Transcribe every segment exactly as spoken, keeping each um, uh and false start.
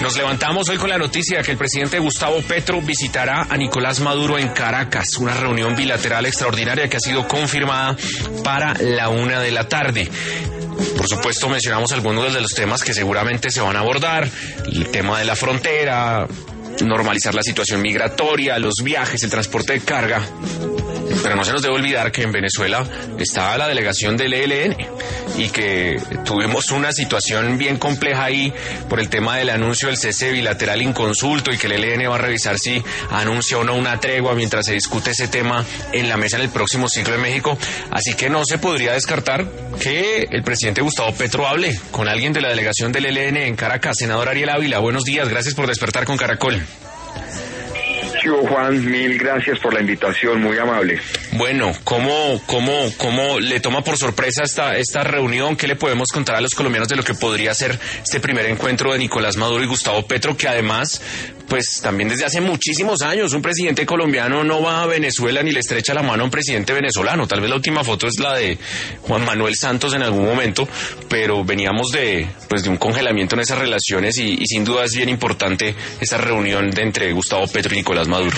Nos levantamos hoy con la noticia que el presidente Gustavo Petro visitará a Nicolás Maduro en Caracas, una reunión bilateral extraordinaria que ha sido confirmada para la una de la tarde. Por supuesto, mencionamos algunos de los temas que seguramente se van a abordar: el tema de la frontera, normalizar la situación migratoria, los viajes, el transporte de carga. Pero no se nos debe olvidar que en Venezuela está la delegación del E L N y que tuvimos una situación bien compleja ahí por el tema del anuncio del cese bilateral inconsulto, y que el E L N va a revisar si anuncia o no una tregua mientras se discute ese tema en la mesa en el próximo ciclo de México. Así que no se podría descartar que el presidente Gustavo Petro hable con alguien de la delegación del E L N en Caracas. Senador Ariel Ávila, buenos días, gracias por despertar con Caracol. Juan, mil gracias por la invitación, muy amable. Bueno, ¿cómo, cómo, cómo le toma por sorpresa esta, esta reunión? ¿Qué le podemos contar a los colombianos de lo que podría ser este primer encuentro de Nicolás Maduro y Gustavo Petro, que además, pues también desde hace muchísimos años un presidente colombiano no va a Venezuela ni le estrecha la mano a un presidente venezolano? Tal vez la última foto es la de Juan Manuel Santos en algún momento, pero veníamos de, pues de un congelamiento en esas relaciones y, y sin duda es bien importante esa reunión de entre Gustavo Petro y Nicolás Maduro.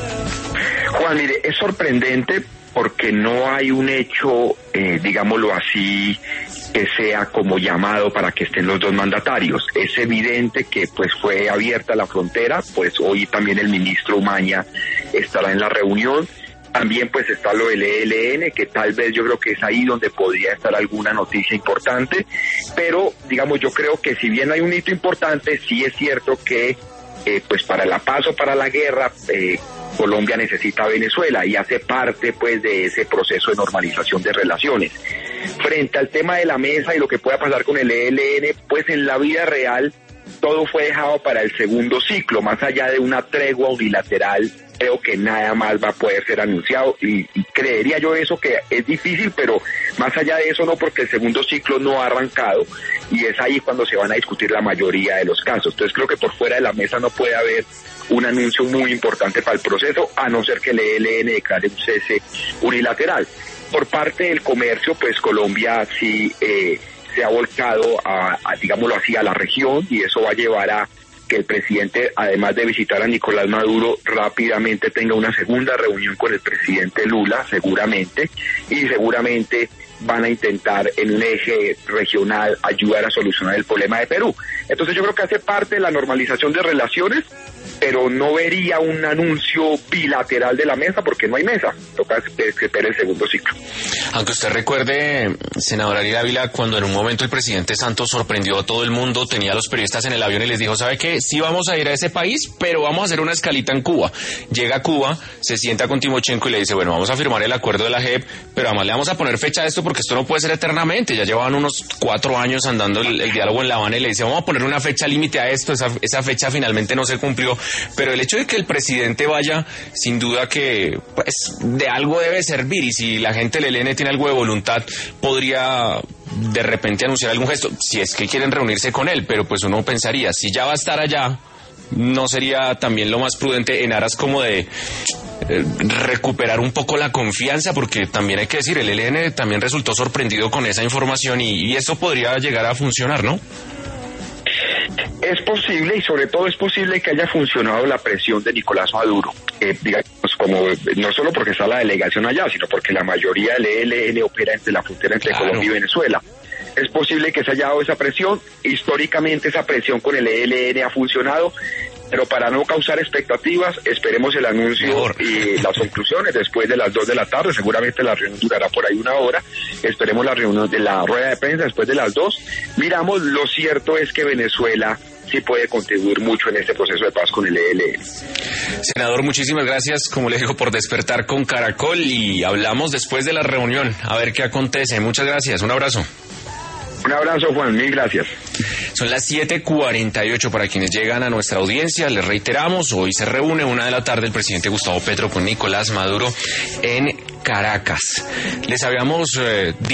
Juan, mire, es sorprendente porque no hay un hecho, eh, digámoslo así, que sea como llamado para que estén los dos mandatarios. Es evidente que pues fue abierta la frontera, pues hoy también el ministro Umaña estará en la reunión. También pues está lo del E L N, que tal vez yo creo que es ahí donde podría estar alguna noticia importante, pero digamos yo creo que si bien hay un hito importante, sí es cierto que eh, pues para la paz o para la guerra, eh, Colombia necesita a Venezuela y hace parte pues de ese proceso de normalización de relaciones. Frente al tema de la mesa y lo que pueda pasar con el E L N, pues en la vida real todo fue dejado para el segundo ciclo. Más allá de una tregua unilateral, creo que nada más va a poder ser anunciado y, y creería yo eso que es difícil, pero más allá de eso no, porque el segundo ciclo no ha arrancado y es ahí cuando se van a discutir la mayoría de los casos. Entonces creo que por fuera de la mesa no puede haber un anuncio muy importante para el proceso, a no ser que el E L N declare un cese unilateral. Por parte del comercio, pues Colombia sí eh, se ha volcado a, a, digámoslo así, a la región, y eso va a llevar a que el presidente, además de visitar a Nicolás Maduro, rápidamente tenga una segunda reunión con el presidente Lula, seguramente, y seguramente van a intentar en un eje regional ayudar a solucionar el problema de Perú. Entonces yo creo que hace parte de la normalización de relaciones, pero no vería un anuncio bilateral de la mesa porque no hay mesa. Toca que espere el segundo ciclo. Aunque usted recuerde, senador Ariel Ávila, cuando en un momento el presidente Santos sorprendió a todo el mundo, tenía a los periodistas en el avión y les dijo, ¿sabe qué? Sí vamos a ir a ese país, pero vamos a hacer una escalita en Cuba. Llega a Cuba, se sienta con Timochenko y le dice, bueno, vamos a firmar el acuerdo de la J E P, pero además le vamos a poner fecha a esto porque esto no puede ser eternamente. Ya llevaban unos cuatro años andando el, el diálogo en La Habana y le dice, vamos a poner una fecha límite a esto. Esa, esa fecha finalmente no se cumplió. Pero el hecho de que el presidente vaya, sin duda que pues de algo debe servir, y si la gente del E L N tiene algo de voluntad, podría de repente anunciar algún gesto, si es que quieren reunirse con él. Pero pues uno pensaría, si ya va a estar allá, ¿no sería también lo más prudente en aras como de eh, recuperar un poco la confianza? Porque también hay que decir, el E L N también resultó sorprendido con esa información y, y eso podría llegar a funcionar, ¿no? Es posible, y sobre todo es posible que haya funcionado la presión de Nicolás Maduro, eh, digamos, como no solo porque está la delegación allá, sino porque la mayoría del E L N opera entre la frontera entre claro. Colombia y Venezuela. Es posible que se haya dado esa presión. Históricamente esa presión con el E L N ha funcionado, pero para no causar expectativas, esperemos el anuncio Mejor. y las conclusiones después de las dos de la tarde. Seguramente la reunión durará por ahí una hora. Esperemos la reunión de la rueda de prensa después de las dos. Miramos, lo cierto es que Venezuela sí puede contribuir mucho en este proceso de paz con el E L N. Senador, muchísimas gracias, como le digo, por despertar con Caracol, y hablamos después de la reunión, a ver qué acontece. Muchas gracias, un abrazo. Un abrazo, Juan, mil gracias. Son las siete cuarenta y ocho para quienes llegan a nuestra audiencia. Les reiteramos, hoy se reúne una de la tarde el presidente Gustavo Petro con Nicolás Maduro en Caracas. Les habíamos... Eh,